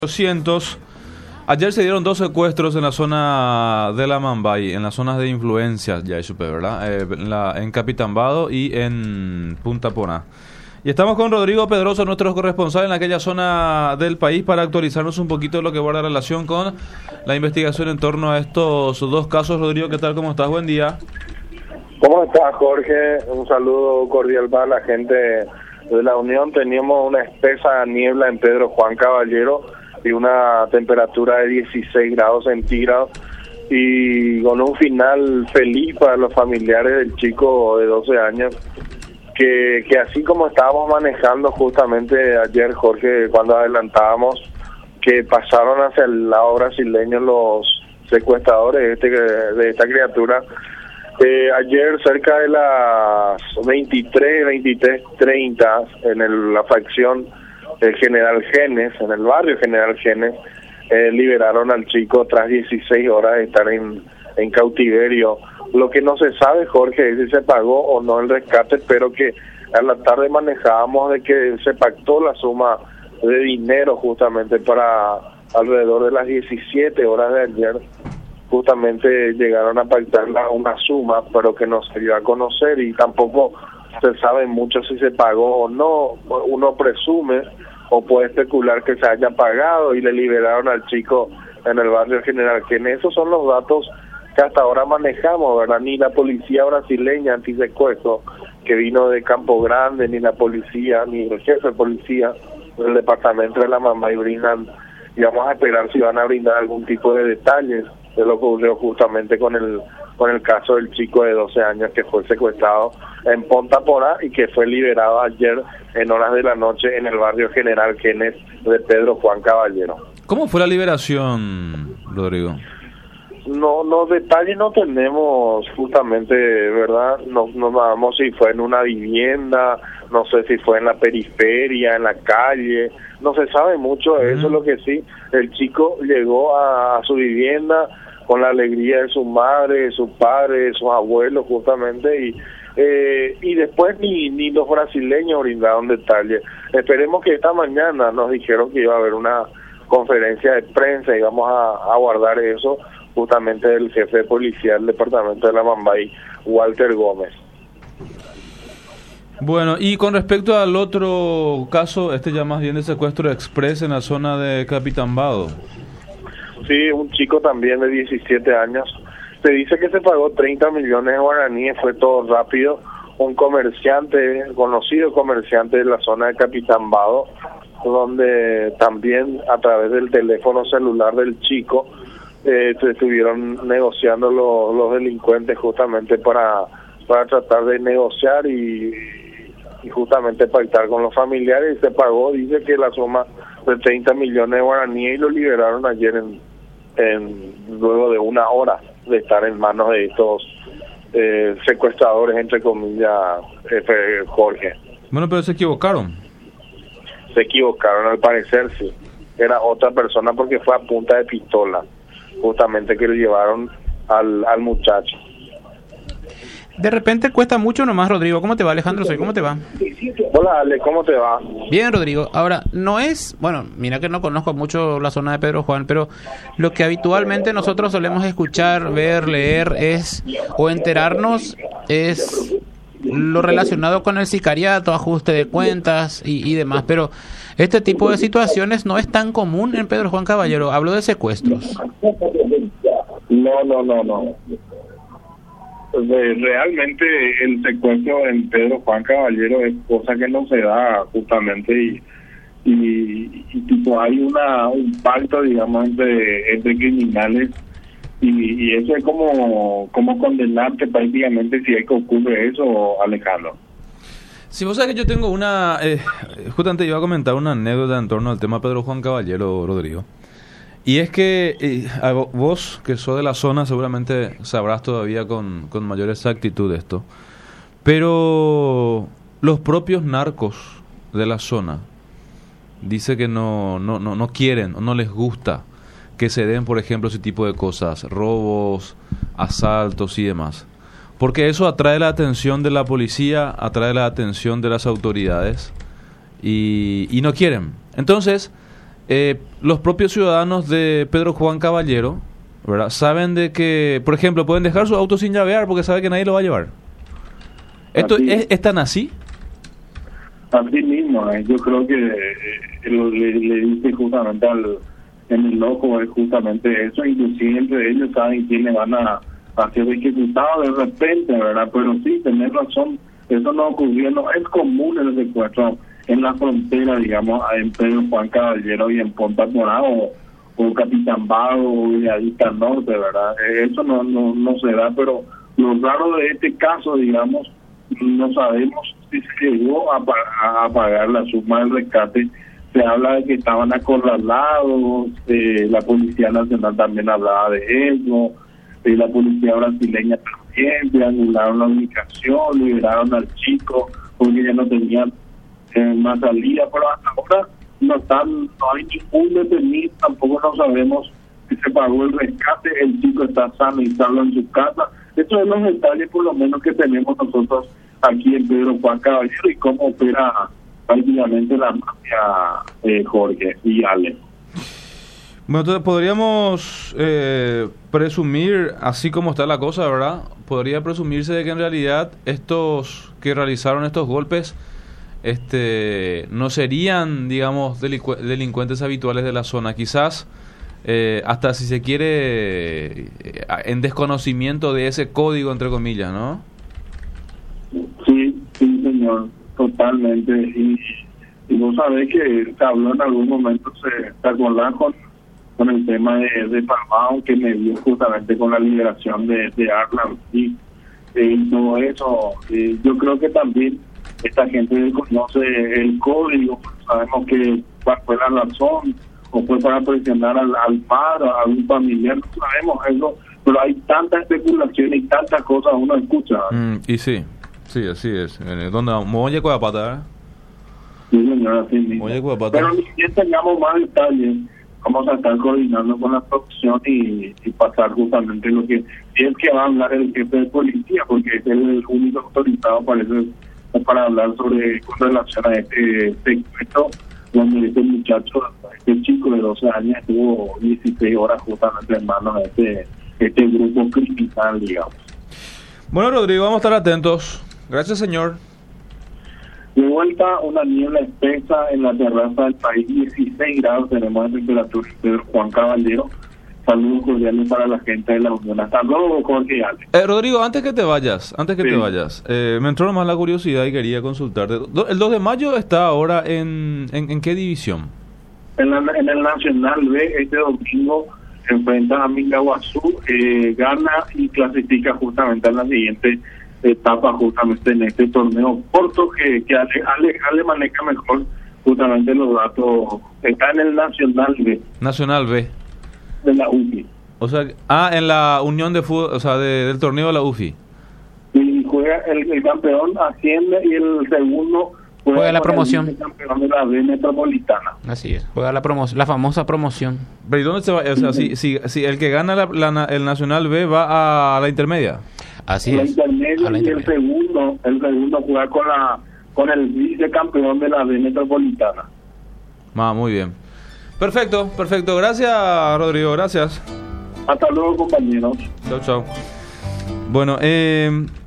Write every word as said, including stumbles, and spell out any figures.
doscientos. Ayer se dieron dos secuestros en la zona de la Mambay, en las zonas de influencia, ya supe, ¿verdad? Eh, en, la, en Capitambado y en Punta Poná. Y estamos con Rodrigo Pedroso, nuestro corresponsal en aquella zona del país, para actualizarnos un poquito de lo que guarda relación con la investigación en torno a estos dos casos. Rodrigo, ¿qué tal? ¿Cómo estás? Buen día. ¿Cómo estás, Jorge? Un saludo cordial para la gente de la Unión. Teníamos una espesa niebla en Pedro Juan Caballero y una temperatura de dieciséis grados centígrados, y con un final feliz para los familiares del chico de doce años, que, que así como estábamos manejando justamente ayer, Jorge, cuando adelantábamos que pasaron hacia el lado brasileño los secuestradores de, este, de esta criatura, eh, ayer cerca de las veintitrés, veintitrés treinta en el, la facción el General Genes, en el barrio General Genes, eh, liberaron al chico tras dieciséis horas de estar en, en cautiverio. Lo que no se sabe, Jorge, es si se pagó o no el rescate, pero que a la tarde manejábamos de que se pactó la suma de dinero justamente para alrededor de las diecisiete horas de ayer. Justamente llegaron a pactar la, una suma, pero que no se dio a conocer, y tampoco se sabe mucho si se pagó o no. Uno presume o puede especular que se haya pagado y le liberaron al chico en el barrio General Genes. Esos son los datos que hasta ahora manejamos, ¿verdad? Ni la policía brasileña antisecuestro, que vino de Campo Grande, ni la policía, ni el jefe de policía del departamento de la Mambay brindan, y vamos a esperar si van a brindar algún tipo de detalles de lo que ocurrió justamente con el con el caso del chico de doce años que fue secuestrado en Punta Poná y que fue liberado ayer en horas de la noche en el barrio General Genes de Pedro Juan Caballero. ¿Cómo fue la liberación, Rodrigo? No, no detalles no tenemos justamente, ¿verdad? No, no sabemos si fue en una vivienda, no sé si fue en la periferia, en la calle, no se sabe mucho de eso. Uh-huh. Lo que sí, el chico llegó a, a su vivienda con la alegría de su madre, de su padre, de sus abuelos justamente, y eh, y después ni, ni los brasileños brindaron detalles. Esperemos que esta mañana nos dijeron que iba a haber una conferencia de prensa y vamos a, a guardar eso justamente del jefe de policía del departamento de la Mambay, Walter Gómez. Bueno, y con respecto al otro caso, este ya más bien de secuestro express en la zona de Capitambado. Sí, un chico también de diecisiete años. Se dice que se pagó treinta millones de guaraníes, fue todo rápido. Un comerciante, conocido comerciante de la zona de Capitambado, donde también a través del teléfono celular del chico eh, estuvieron negociando lo, los delincuentes justamente para, para tratar de negociar y, y justamente pactar con los familiares, y se pagó, dice que la suma de treinta millones de guaraníes, y lo liberaron ayer en, en luego de una hora de estar en manos de estos eh, secuestradores, entre comillas, eh, Jorge. Bueno, pero se equivocaron. Se equivocaron, al parecer, sí. Era otra persona porque fue a punta de pistola, justamente, que le llevaron al, al muchacho. De repente cuesta mucho nomás, Rodrigo. ¿Cómo te va, Alejandro? Soy, ¿cómo te va? Hola, Ale, ¿cómo te va? Bien, Rodrigo. Ahora, no es... Bueno, mira que no conozco mucho la zona de Pedro Juan, pero lo que habitualmente nosotros solemos escuchar, ver, leer, es... o enterarnos, es lo relacionado con el sicariato, ajuste de cuentas y, y demás. Pero este tipo de situaciones no es tan común en Pedro Juan Caballero. Hablo de secuestros. No, no, no, no. Realmente el secuestro en Pedro Juan Caballero es cosa que no se da justamente, y, y, y tipo hay una un pacto, digamos, entre, entre criminales, y, y eso es como como condenarte prácticamente si es que ocurre eso, Alejandro. Si vos sabés que yo tengo una, eh, justamente iba a comentar una anécdota en torno al tema Pedro Juan Caballero, Rodrigo. Y es que eh, vos, que sos de la zona, seguramente sabrás todavía con, con mayor exactitud esto. Pero los propios narcos de la zona dicen que no, no, no, no quieren, no les gusta que se den, por ejemplo, ese tipo de cosas, robos, asaltos y demás. Porque eso atrae la atención de la policía, atrae la atención de las autoridades y, y no quieren. Entonces... eh, los propios ciudadanos de Pedro Juan Caballero, ¿verdad?, saben de que, por ejemplo, pueden dejar su auto sin llavear porque saben que nadie lo va a llevar. ¿Esto es, es tan así? Así mismo, eh. yo creo que eh, lo, le, le dice justamente al, en el loco es justamente eso, inclusive entre ellos saben quiénes van a, a ser ejecutados de repente, ¿verdad? Pero sí, tenés razón, eso no ocurrió, no es común el secuestro en la frontera, digamos, en Pedro Juan Caballero y en Ponta Porá o, o Capitán Bago o Villavista Norte, ¿verdad? Eh, eso no, no, no se da, pero lo raro de este caso, digamos, no sabemos si se llegó a, a, a pagar la suma del rescate. Se habla de que estaban acorralados, eh, la Policía Nacional también hablaba de eso, eh, la Policía Brasileña también, triangularon la ubicación, liberaron al chico porque ya no tenían eh, más salida, pero hasta ahora no están, no hay ningún detenido, tampoco no sabemos si se pagó el rescate, el chico está sano y salvo en su casa. Estos son los detalles por lo menos que tenemos nosotros aquí en Pedro Juan Caballero y cómo opera prácticamente la mafia, eh, Jorge y Ale. Bueno, entonces podríamos eh, presumir, así como está la cosa, ¿verdad? Podría presumirse de que en realidad estos que realizaron estos golpes este, no serían, digamos, delincu- delincuentes habituales de la zona. Quizás eh, hasta si se quiere eh, en desconocimiento de ese código, entre comillas, ¿no? Sí, sí, señor, totalmente. Y, y vos sabés que se habló en algún momento, se te acordás con, con el tema de, de Palmao, que me dio justamente con la liberación de, de Arlan, sí, eh, y todo eso. Eh, yo creo que también esta gente desconoce el código, sabemos que cuál fue la razón, o fue para presionar al, al padre, a algún familiar, no sabemos eso, pero hay tanta especulación y tantas cosas uno escucha. Mm, y sí. Sí, así es. ¿Dónde vamos? Molle Cuapata. Sí, señor, así mismo. Molle Cuapata. Pero ni bien tengamos más detalles, vamos a estar coordinando con la producción y, y pasar justamente lo que si es que va a hablar el jefe de policía, porque es el único autorizado parece para hablar sobre con relación a este secuestro, donde este muchacho, este chico de doce años estuvo dieciséis horas justamente en manos de este, este grupo criminal, digamos. Bueno, Rodrigo, vamos a estar atentos. Gracias, señor. De vuelta, una niebla espesa en la terraza del país, dieciséis grados tenemos de temperatura en Pedro Juan Caballero. Saludos cordiales para la gente de la Unión. Hasta luego, Jorge Ale. Eh, Rodrigo, antes que te vayas, antes que sí. te vayas, eh, me entró nomás la curiosidad y quería consultarte. ¿El dos de mayo está ahora en, en, en qué división? En, la, en el Nacional B, este domingo se enfrenta a Mingaguazú, eh, gana y clasifica justamente a la siguiente etapa justamente en este torneo corto que, que Ale, Ale, Ale maneja mejor justamente los datos. Está en el Nacional B. Nacional B. De la U F I. O sea, ah, en la unión de fútbol, o sea, de, del torneo de la U F I. Y juega el, el campeón asciende y el segundo juega, juega la promoción. El campeón de la B Metropolitana. Así es, juega la promoción, la famosa promoción. Pero ¿y dónde se va? O sea, si, si, si el que gana la, la, el Nacional B va a la intermedia. Así la es. Intermedia la y el segundo, el segundo juega con la con el vicecampeón de la B Metropolitana. Ah, muy bien. Perfecto, perfecto. Gracias, Rodrigo. Gracias. Hasta luego, compañeros. Chao, chao. Bueno, eh...